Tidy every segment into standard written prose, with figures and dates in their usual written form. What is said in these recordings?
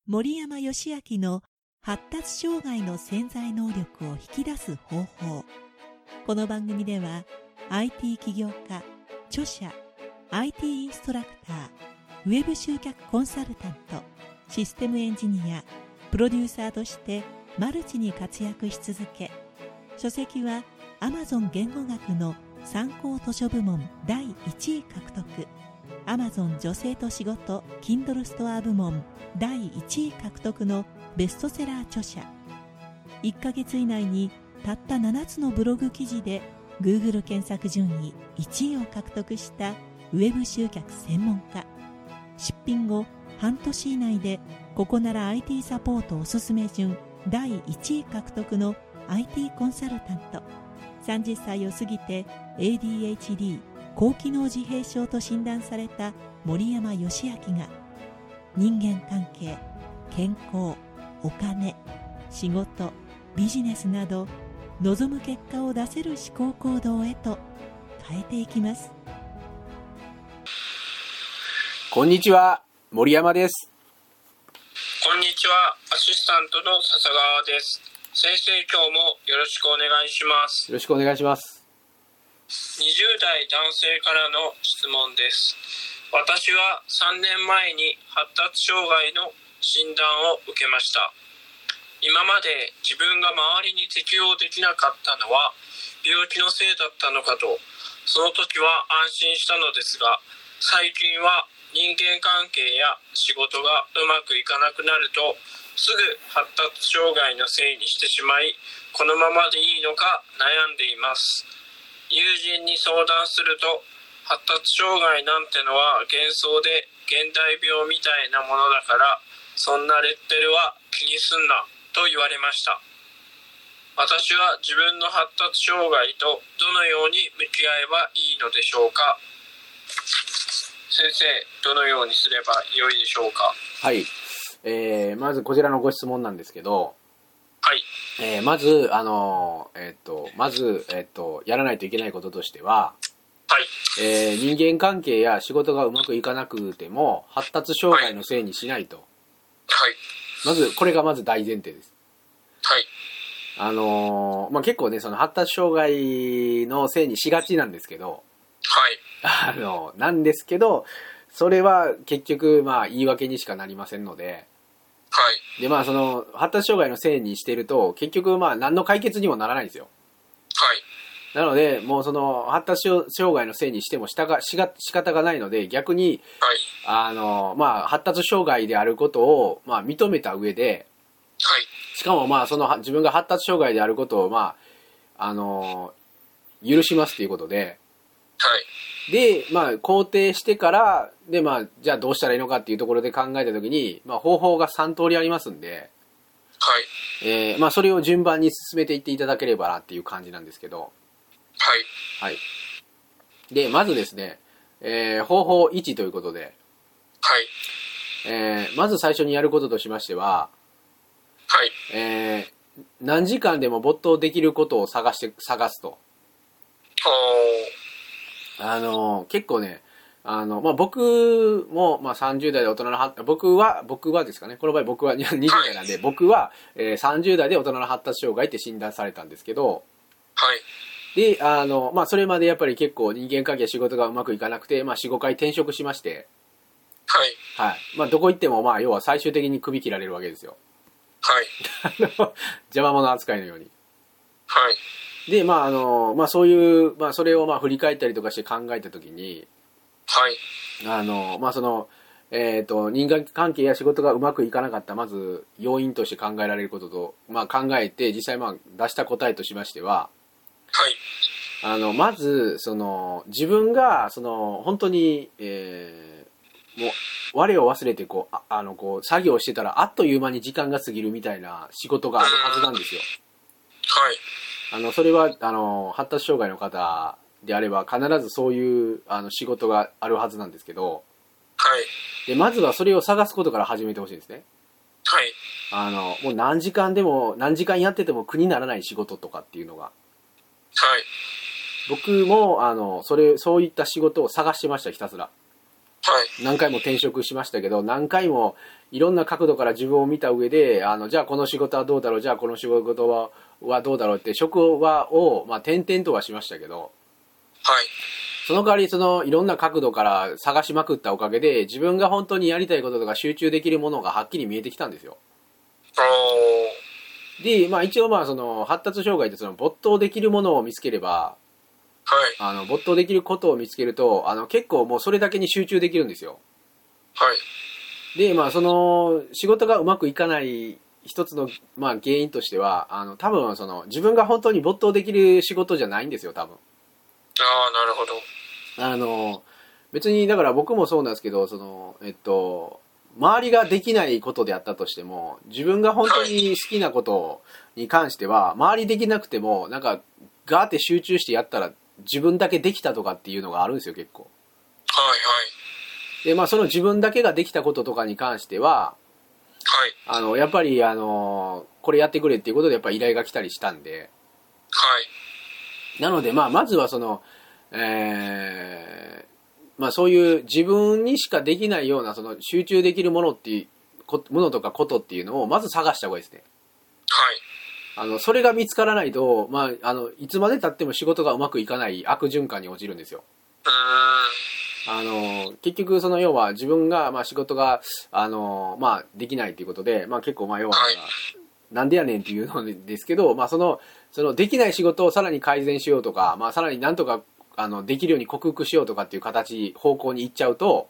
森山義明の発達障害の潜在能力を引き出す方法。この番組では IT 起業家、著者、IT インストラクター、ウェブ集客コンサルタント、システムエンジニア、プロデューサーとしてマルチに活躍し続け、書籍は Amazon 言語学の参考図書部門第1位獲得、Amazon 女性と仕事 Kindle ストア部門第1位獲得のベストセラー著者。1ヶ月以内にたった7つのブログ記事で Google 検索順位1位を獲得したウェブ集客専門家。出品後半年以内でここなら IT サポートおすすめ順第1位獲得の IT コンサルタント。30歳を過ぎて ADHD 高機能自閉症と診断された森山義明が、人間関係、健康、お金、仕事、ビジネスなど望む結果を出せる思考行動へと変えていきます。 こんにちは、森山です。 こんにちは、アシスタントの笹川です。先生、今日もよろしくお願いします。 よろしくお願いします。 20代男性からの質問です。私は3年前に発達障害の診断を受けました。今まで自分が周りに適応できなかったのは病気のせいだったのかと、その時は安心したのですが、最近は人間関係や仕事がうまくいかなくなるとすぐ発達障害のせいにしてしまい、このままでいいのか悩んでいます。友人に相談すると、発達障害なんてのは幻想で現代病みたいなものだから、そんなレッテルは気にすんなと言われました。私は自分の発達障害とどのように向き合えばいいのでしょうか。先生、どのようにすればよいでしょうか。 はい、まずこちらのご質問なんですけど、 はい。 まずやらないといけないこととしては、 はい。 人間関係や仕事がうまくいかなくても発達障害のせいにしないと。 はい。 まずこれがまず大前提です。 はい。 結構ね、その発達障害のせいにしがちなんですけど、 はい。 なんですけど、それは結局言い訳にしかなりませんので、 はい。 でその発達障害のせいにしてると結局何の解決にもならないんですよ。 はい。 なのでもうその発達障害のせいにしても仕方がないので、逆に、 はい。 発達障害であることを認めた上で、 はい。 しかもその自分が発達障害であることを許しますということで、 はい。 で肯定してからでじゃあどうしたらいいのかっていうところで考えたときに、方法が3通りありますんで、 はい。 それを順番に進めていっていただければなっていう感じなんですけど、 はい。 はい。でまずですね、方法1ということで、 はい。 まず最初にやることとしましては、 はい。 何時間でも没頭できることを探すと。結構ね、僕も30代で大人の僕はですかね、この場合僕は20代なんで、僕は、30代で大人の発達障害って診断されたんですけど、 はい。 でそれまでやっぱり結構人間関係仕事がうまくいかなくて、4、5回転職しまして、 はい。 はい、どこ行っても要は最終的に首切られるわけですよ。 はい。 邪魔者扱いのように。 はい。 でそういう、それを振り返ったりとかして考えたときに、 はい。 その人間関係や仕事がうまくいかなかったまず要因として考えられることと、考えて実際出した答えとしましては、 はい。 まず自分が本当に、もう我を忘れて作業してたらあっという間に時間が過ぎるみたいな仕事があるはずなんですよ。 はい。 それは発達障害の方であれば必ずそういう仕事があるはずなんですけど、 はい。 でまずはそれを探すことから始めてほしいんですね。 はい。 もう何時間やってても苦にならない仕事とかっていうのが、 はい。 僕もそういった仕事を探してました、ひたすら。 何回も転職しましたけど、何回もいろんな角度から自分を見た上で、じゃあこの仕事はどうだろう、じゃあこの仕事はどうだろうって職を、転々とはしましたけど、その代わりいろんな角度から探しまくったおかげで、自分が本当にやりたいこととか集中できるものがはっきり見えてきたんですよ。で、一応発達障害って没頭できるものを見つければ、没頭できることを見つけると、結構もうそれだけに集中できるんですよ。で、仕事がうまくいかない一つの、原因としては、多分自分が本当に没頭できる仕事じゃないんですよ、多分。 なるほど。 別に、だから僕もそうなんですけど、周りができないことであったとしても、自分が本当に好きなことに関しては、周りできなくても、ガーって集中してやったら、自分だけできたとかっていうのがあるんですよ、結構。で、その自分だけができたこととかに関しては、やっぱり、これやってくれっていうことで、やっぱり依頼が来たりしたんで、なので、まずはそういう自分にしかできないような、集中できるものっていう、ものとかことっていうのを、まず探した方がいいですね。それが見つからないと、いつまで経っても仕事がうまくいかない悪循環に陥るんですよ。結局要は自分が仕事ができないっていうことで、結構要はなんでやねんっていうのですけど、そのできない仕事をさらに改善しようとか、さらになんとかできるように克服しようとかっていう方向に行っちゃうと、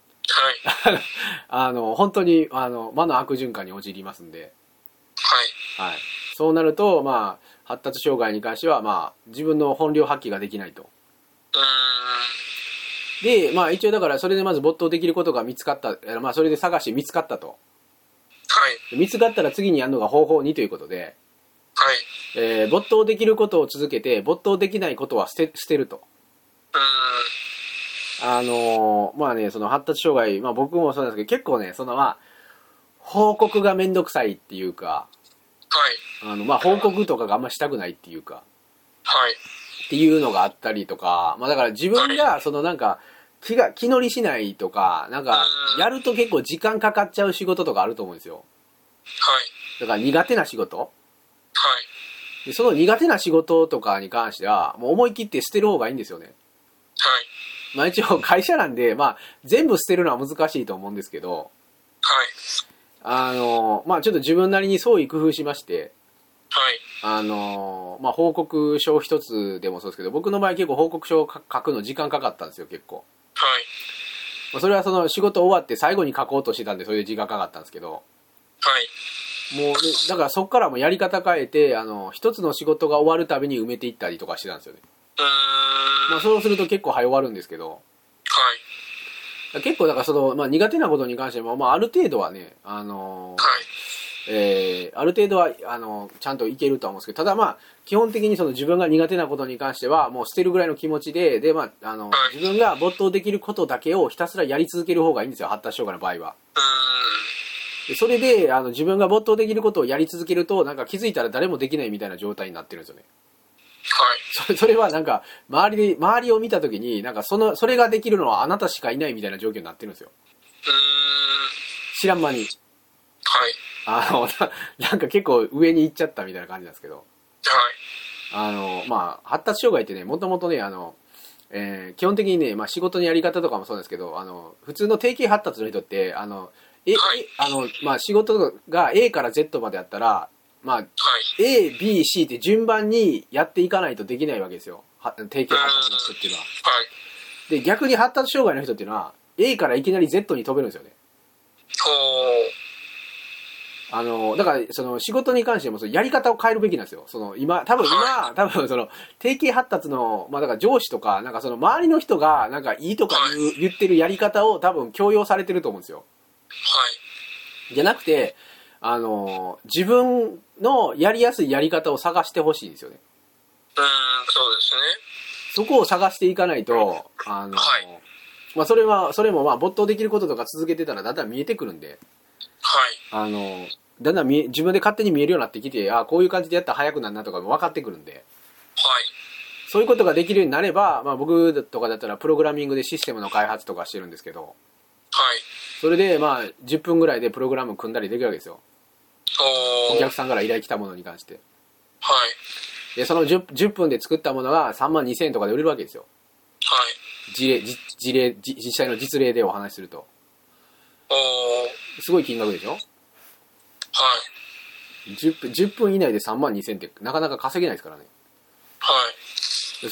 本当に魔の悪循環に陥りますんで、そうなると発達障害に関しては自分の本領発揮ができないと。で、一応だからそれでまず没頭できることが見つかった、それで探して見つかったと。見つかったら次にやるのが方法2ということで、没頭できることを続けて、没頭できないことは捨てると。発達障害、僕もそうなんですけど、結構ね、報告がめんどくさいっていうか、報告とかがあんましたくないっていうか、っていうのがあったりとか、だから自分が気乗りしないとか、やると結構時間かかっちゃう仕事とかあると思うんですよ。だから苦手な仕事。でその苦手な仕事とかに関しては、もう思い切って捨てる方がいいんですよね。一応会社なんで、全部捨てるのは難しいと思うんですけど、ちょっと自分なりに創意工夫しまして、報告書一つでもそうですけど、僕の場合結構報告書を書くの時間かかったんですよ、結構。それは仕事終わって最後に書こうとしてたんで、それで時間かかったんですけど、もう、だからそこからもやり方変えて、一つの仕事が終わるたびに埋めていったりとかしてたんですよね。そうすると結構早終わるんですけど、結構だから苦手なことに関しても、ある程度はね、ある程度はちゃんといけるとは思うんですけど、ただ基本的に自分が苦手なことに関してはもう捨てるぐらいの気持ちで、自分が没頭できることだけをひたすらやり続ける方がいいんですよ、発達障害の場合は。でそれで自分が没頭できることをやり続けると、気づいたら誰もできないみたいな状態になってるんですよね。それは周りを見たときにそれができるのはあなたしかいないみたいな状況になってるんですよ。知らん間に。結構上に行っちゃったみたいな感じなんですけど。発達障害ってね、もともとね、基本的にね、仕事のやり方とかもそうなんですけど、普通の定型発達の人って、仕事が A から Z まであったら、A、B、C って順番にやっていかないとできないわけですよ。定型発達の人っていうのは。で、逆に発達障害の人っていうのは、A からいきなり Z に飛べるんですよね。だから、仕事に関しても、やり方を変えるべきなんですよ。多分定型発達の、だから上司とか、周りの人が、いいとか言ってるやり方を多分強要されてると思うんですよ。じゃなくて、自分のやりやすいやり方を探してほしいんですよね。 そうですね。 そこを探していかないと、それも没頭できることとか続けてたらだんだん見えてくるんで、だんだん自分で勝手に見えるようになってきて、こういう感じでやったら早くなるなとかも分かってくるんで、 そういうことができるようになれば、まあ、僕とかだったらプログラミングでシステムの開発とかしてるんですけど、 はい。 それでまあ10分ぐらいでプログラム組んだりできるわけですよ。 おお客さんから依頼来たものに関して。 はい。 でその 10分で作ったものが3万2000円とかで売れるわけですよ。 はい。 実際の実例でお話しするとすごい金額でしょ。 はい。 10分以内で3万2000円ってなかなか稼げないですからね。 はい。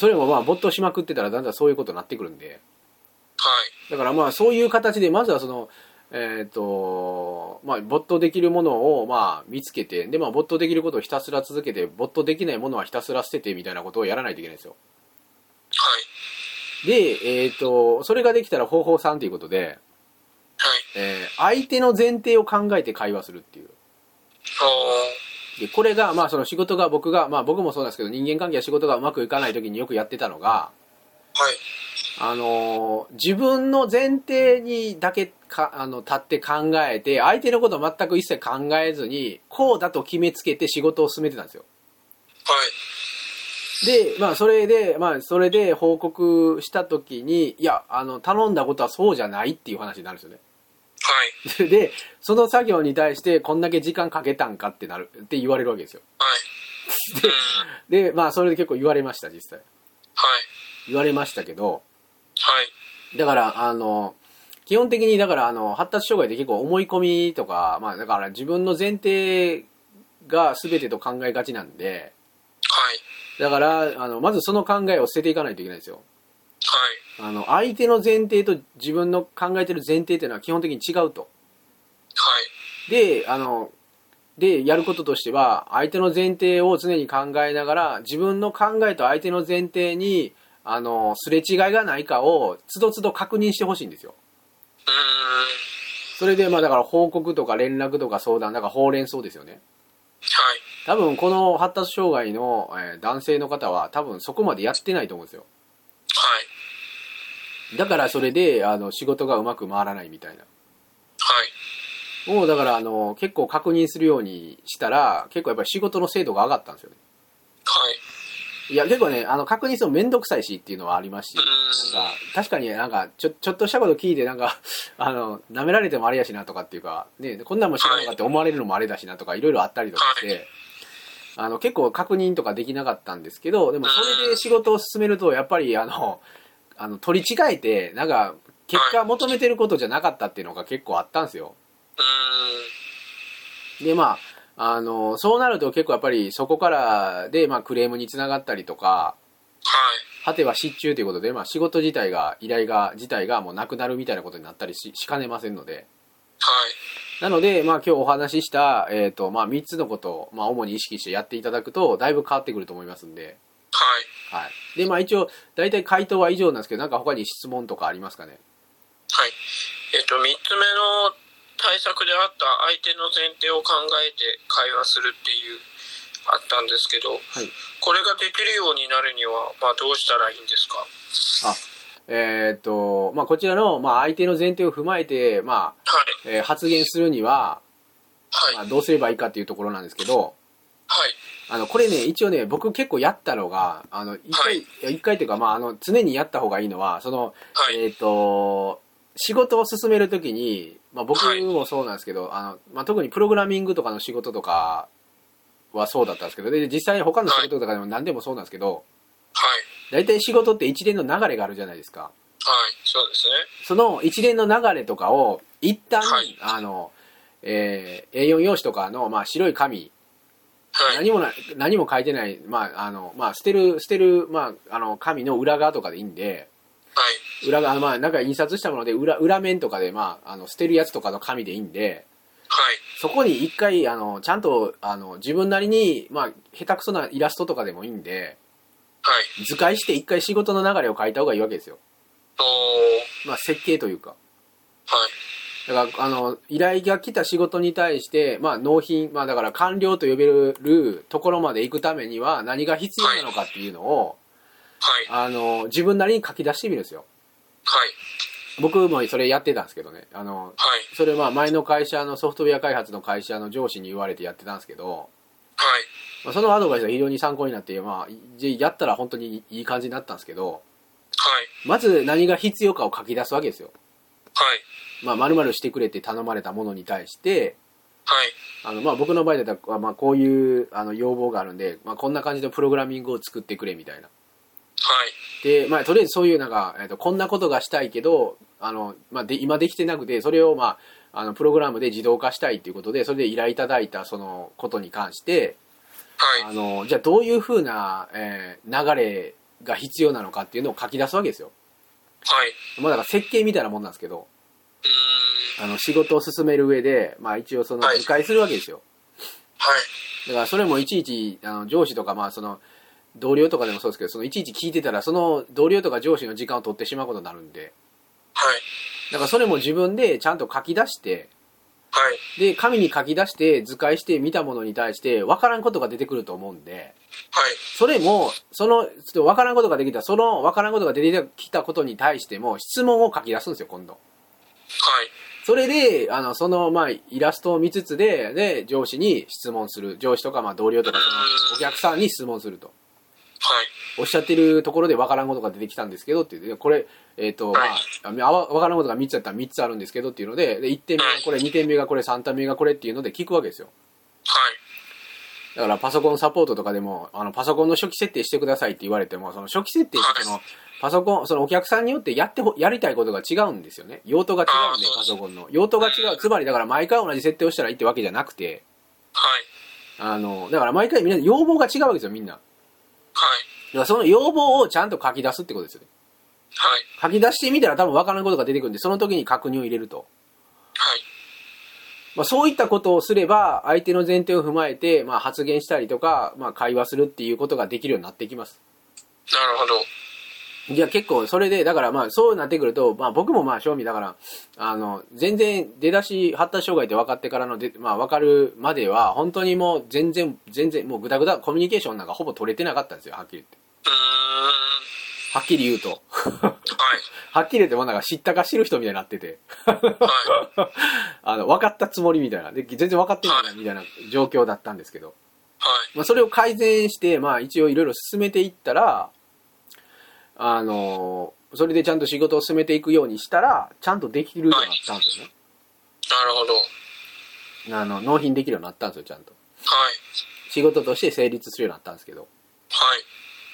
それもまあ没頭しまくってたらだんだんそういうことになってくるんで、 はい。 だからまあそういう形でまずはそのまあ没頭できるものをまあ見つけて、でまあ没頭できることをひたすら続けて、没頭できないものはひたすら捨ててみたいなことをやらないといけないんですよ。 はい。 でそれができたら方法3ということで、 はい。 相手の前提を考えて会話するっていう。でこれがまあその仕事が僕もそうなんですけど、人間関係や仕事がうまくいかない時によくやってたのが、 はい。 自分の前提にだけ立って考えて、相手のことを全く一切考えずにこうだと決めつけて仕事を進めてたんですよ。 はい。 でまあそれで報告した時に、いや頼んだことはそうじゃないっていう話になるんですよね。 はい。 でその作業に対してこんだけ時間かけたんかって言われるわけですよ。 はい。 でまあそれで結構言われました、実際。 はい。 言われましたけど、 はい。 だから基本的にだから発達障害って結構思い込みとか、まあだから自分の前提が全てと考えがちなんで、 はい。 だからまずその考えを捨てていかないといけないんですよ。 はい。 相手の前提と自分の考えてる前提っていうのは基本的に違うと。 はい。 でやることとしては、相手の前提を常に考えながら、自分の考えと相手の前提にすれ違いがないかをつどつど確認してほしいんですよ。それでまあだから報告とか連絡とか相談、だからほうれん草ですよね。 はい。 多分この発達障害の、男性の方は多分そこまでやってないと思うんですよ。 はい。 だからそれで仕事がうまく回らないみたいな。 はい。 もうだから結構確認するようにしたら、結構やっぱり仕事の精度が上がったんですよね。 はい。 いや結構ね確認するのめんどくさいしっていうのはありますし、なんか確かになんかちょっとしたこと聞いてなんか舐められてもあれやしなとかっていうかね、こんなんも知らなかって思われるのもあれだしなとかいろいろあったりとかして、結構確認とかできなかったんですけど、でもそれで仕事を進めるとやっぱり取り違えてなんか結果求めてることじゃなかったっていうのが結構あったんですよ。でまあそうなると結構やっぱりそこからで、まあ、クレームにつながったりとか、果ては失注ということで、まあ、仕事自体が自体がもうなくなるみたいなことになったり しかねませんので、 はい。 なので、まあ、今日お話しした、まあ、3つのことを、まあ、主に意識してやっていただくとだいぶ変わってくると思いますんで、 はい。 はい。でまあ一応大体回答は以上なんですけど、なんか他に質問とかありますかね。 はい。3つ目の対策であった相手の前提を考えて会話するっていうあったんですけど、はい、これができるようになるには、まあ、どうしたらいいんですか？ まあ、こちらの、まあ、相手の前提を踏まえて、まあはい発言するには、はいまあ、どうすればいいかっていうところなんですけど、はい、これね一応ね僕結構やったのが一回というか、まあ、常にやった方がいいのはその、はい、仕事を進めるときに、まあ、僕もそうなんですけど、まあ、特にプログラミングとかの仕事とかはそうだったんですけど、で実際に他の仕事とかでも何でもそうなんですけど、はい、大体仕事って一連の流れがあるじゃないですか。 はい、そうですね。 その一連の流れとかを一旦、はい、A4 用紙とかの、まあ、白い紙、はい、何も書いてない、まあ、捨てる、まあ、紙の裏側とかでいいんで、はい、裏側、まあ、なんか印刷したもので裏面とかで、まあ、捨てるやつとかの紙でいいんで、はい、そこに一回ちゃんと自分なりに、まあ、下手くそなイラストとかでもいいんで、はい、図解して一回仕事の流れを書いた方がいいわけですよ。まあ、設計というか、はい、だから依頼が来た仕事に対して、まあ、納品、まあ、だから完了と呼べるところまで行くためには何が必要なのかっていうのを、はい、自分なりに書き出してみるんですよ。はい、僕もそれやってたんですけどね、はい、それは前の会社のソフトウェア開発の会社の上司に言われてやってたんですけど、はい、 まあ、そのアドバイスが非常に参考になって、まあ、やったら本当にいい感じになったんですけど、 はい。 まず何が必要かを書き出すわけですよ。 はい。 まあ、〇〇してくれって頼まれたものに対して、 はい。 まあ、僕の場合だったら、まあ、こういう要望があるんで、まあ、こんな感じのプログラミングを作ってくれみたいな。 はい。 で、まあ、とりあえずそういうなんか、こんなことがしたいけど、まあ、今できてなくて、それをまあ、プログラムで自動化したいっていうことで、それで依頼いただいたそのことに関して、 はい。 じゃあどういうふうな、流れが必要なのかっていうのを書き出すわけですよ。 はい。 まあ、だから設計みたいなもんなんですけど、 うーん。 仕事を進める上で、まあ、一応そのはい理解するわけですよ。 はい。 だからそれもいちいち上司とか、まあ、その同僚とかでもそうですけど、そのいちいち聞いてたらその同僚とか上司の時間を取ってしまうことになるんで、 はい。 だからそれも自分でちゃんと書き出して、 はい。 で紙に書き出して図解して見たものに対して分からんことが出てくると思うんで、 はい。 それもその分からんことができた、その分からんことが出てきたことに対しても質問を書き出すんですよ、今度。 はい。 それでそのまあイラストを見つつで上司に質問する、上司とかまあ同僚とかそのお客さんに質問すると。 はい。 おっしゃってるところで分からんことが出てきたんですけどっていう、これ、まあ、分からんことが3つあったら3つあるんですけどっていうので、1点目がこれ、2点目がこれ、3点目がこれっていうので聞くわけですよ。 はい。 だからパソコンサポートとかでも、パソコンの初期設定してくださいって言われても、その初期設定ってその、パソコン、そのお客さんによってやりたいことが違うんですよね。用途が違うんで、パソコンの。用途が違う。つまりだから毎回同じ設定をしたらいいってわけじゃなくて、 はい。 だから毎回みんな要望が違うわけですよ、みんな。 はい。 だからその要望をちゃんと書き出すってことですよね。 はい。 書き出してみたら多分分からんことが出てくるんで、その時に確認を入れると。 はい。 まあ、そういったことをすれば、相手の前提を踏まえて、まあ、発言したりとか、まあ、会話するっていうことができるようになってきます。 なるほど。 じゃあ結構それで、だからまあそうなってくると、まあ僕もまあ正味だから、全然出だし発達障害って分かってからのまあ分かるまでは、本当にもう全然もうグダグダコミュニケーションなんかほぼ取れてなかったんですよ、はっきり言って。はっきり言うと。 はい。 はっきり言ってもうなんか知ったか知る人みたいになってて。 はい。 分かったつもりみたいな。で、全然分かってないなみたいな状況だったんですけど。 はい。 まあそれを改善して、まあ一応いろいろ進めていったら、それでちゃんと仕事を進めていくようにしたら、ちゃんとできるようになったんですよね。 なるほど。 納品できるようになったんですよ、ちゃんと。 はい。 仕事として成立するようになったんですけど。 はい。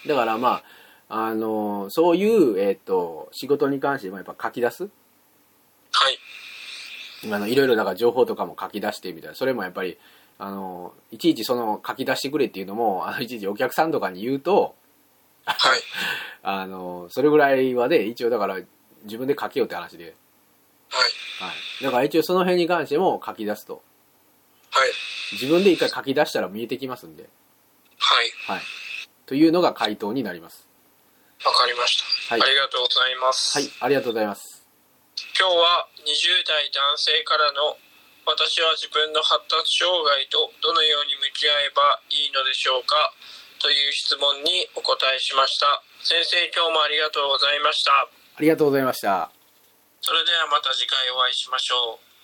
だからまあ、そういう、仕事に関してやっぱ書き出す。 はい。 いろいろだから情報とかも書き出してみたいな。それもやっぱり、いちいちその書き出してくれっていうのも、いちいちお客さんとかに言うと、 はい。 それぐらいはね、一応だから自分で書けよって話で。 はい。 はい。だから一応その辺に関しても書き出すと。 はい。 自分で一回書き出したら見えてきますんで。 はい。 はい。というのが回答になります。 わかりました。 はい。 ありがとうございます。 はい、ありがとうございます。 今日は20代男性からの私は自分の発達障害とどのように向き合えばいいのでしょうかという質問にお答えしました。先生、今日もありがとうございました。 ありがとうございました。 それではまた次回お会いしましょう。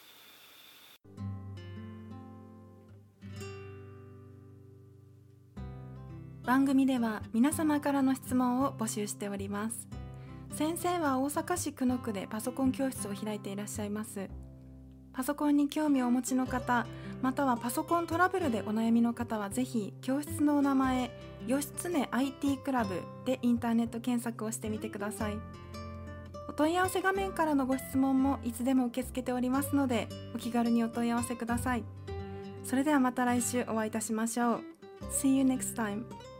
番組では皆様からの質問を募集しております。先生は大阪市久野区でパソコン教室を開いていらっしゃいます。パソコンに興味をお持ちの方、またはパソコントラブルでお悩みの方はぜひ教室のお名前、義経 IT クラブでインターネット検索をしてみてください。お問い合わせ画面からのご質問もいつでも受け付けておりますので、お気軽にお問い合わせください。それではまた来週お会いいたしましょう。See you next time.